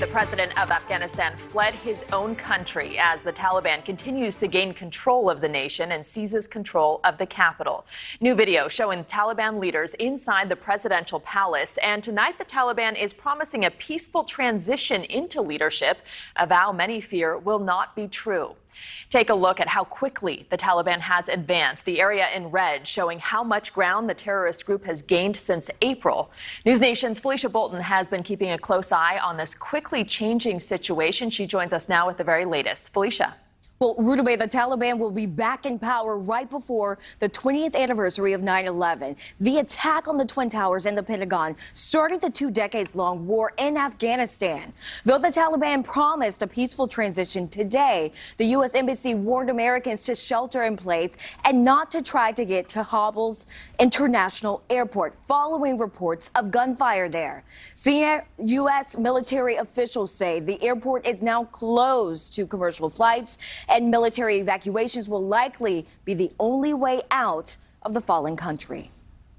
the president of Afghanistan fled his own country as the Taliban continues to gain control of the nation and seizes control of the capital. New video showing Taliban leaders inside the presidential palace. And tonight, the Taliban is promising a peaceful transition into leadership, a vow many fear will not be true. Take a look at how quickly the Taliban has advanced. The area in red showing how much ground the terrorist group has gained since April. News Nation's Felicia Bolton has been keeping a close eye on this quickly changing situation. She joins us now with the very latest. Felicia. Well, Rudabeh, the Taliban will be back in power right before the 20th anniversary of 9/11. The attack on the Twin Towers and the Pentagon started the 2 decades-long war in Afghanistan. Though the Taliban promised a peaceful transition today, the U.S. Embassy warned Americans to shelter in place and not to try to get to Kabul's International Airport following reports of gunfire there. Senior U.S. military officials say the airport is now closed to commercial flights, and military evacuations will likely be the only way out of the fallen country.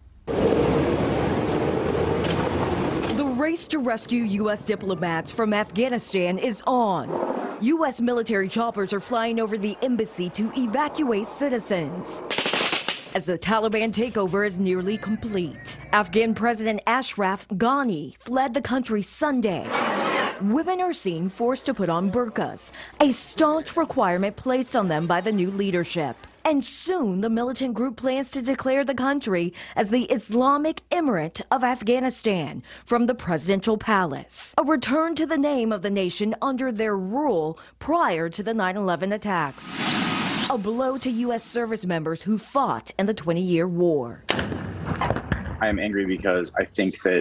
The race to rescue U.S. diplomats from Afghanistan is on. U.S. military choppers are flying over the embassy to evacuate citizens as the Taliban takeover is nearly complete. Afghan President Ashraf Ghani fled the country Sunday. Women are seen forced to put on burqas, a staunch requirement placed on them by the new leadership. And soon, the militant group plans to declare the country as the Islamic Emirate of Afghanistan from the presidential palace, a return to the name of the nation under their rule prior to the 9/11 attacks. A blow to U.S. service members who fought in the 20-year war. I am angry because I think that,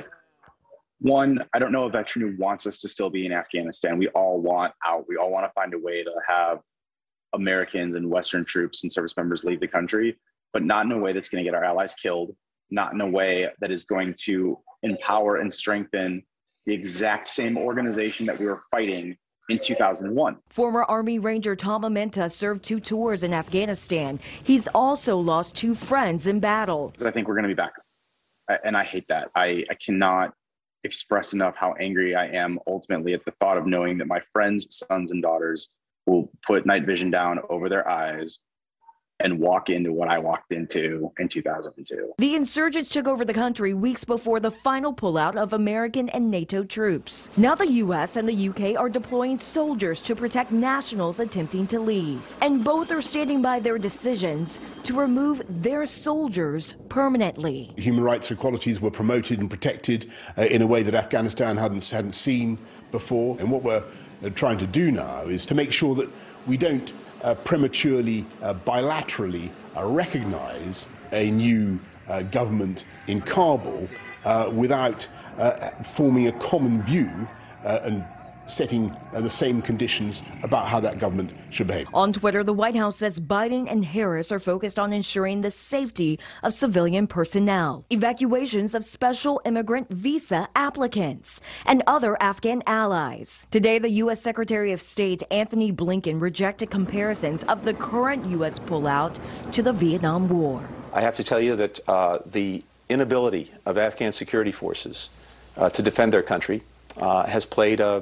one, I don't know a veteran who wants us to still be in Afghanistan. We all want out. We all want to find a way to have Americans and Western troops and service members leave the country, but not in a way that's going to get our allies killed, not in a way that is going to empower and strengthen the exact same organization that we were fighting in 2001. Former Army Ranger Tom Amenta served 2 tours in Afghanistan. He's also lost 2 friends in battle. I think we're going to be back. And I hate that. I cannot express enough how angry I am ultimately at the thought of knowing that my friends' sons and daughters will put night vision down over their eyes and walk into what I walked into in 2002. The insurgents took over the country weeks before the final pullout of American and NATO troops. Now the U.S. and the U.K. are deploying soldiers to protect nationals attempting to leave. And both are standing by their decisions to remove their soldiers permanently. Human rights equalities were promoted and protected in a way that Afghanistan hadn't seen before. And what we're trying to do now is to make sure that we don't prematurely, bilaterally recognize a new government in Kabul without forming a common view and setting the same conditions about how that government should behave. On Twitter, the White House says Biden and Harris are focused on ensuring the safety of civilian personnel, evacuations of special immigrant visa applicants, and other Afghan allies. Today, the U.S. Secretary of State Anthony Blinken rejected comparisons of the current U.S. pullout to the Vietnam War. I have to tell you that the inability of Afghan security forces to defend their country has played a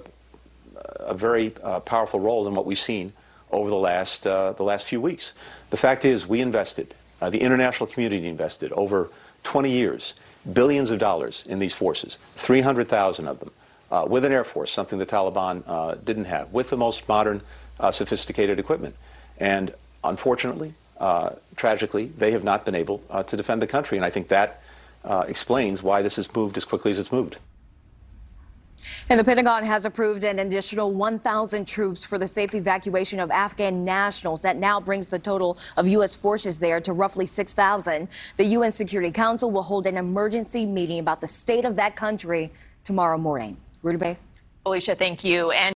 very powerful role in what we've seen over the last few weeks. The fact is, we invested, the international community invested over 20 years, billions of dollars in these forces, 300,000 of them, with an air force, something the Taliban didn't have, with the most modern, sophisticated equipment. And unfortunately, tragically, they have not been able to defend the country. And I think that explains why this has moved as quickly as it's moved. And the Pentagon has approved an additional 1,000 troops for the safe evacuation of Afghan nationals. That now brings the total of U.S. forces there to roughly 6,000. The UN Security Council will hold an emergency meeting about the state of that country tomorrow morning. Rudabeh. Felicia, thank you. And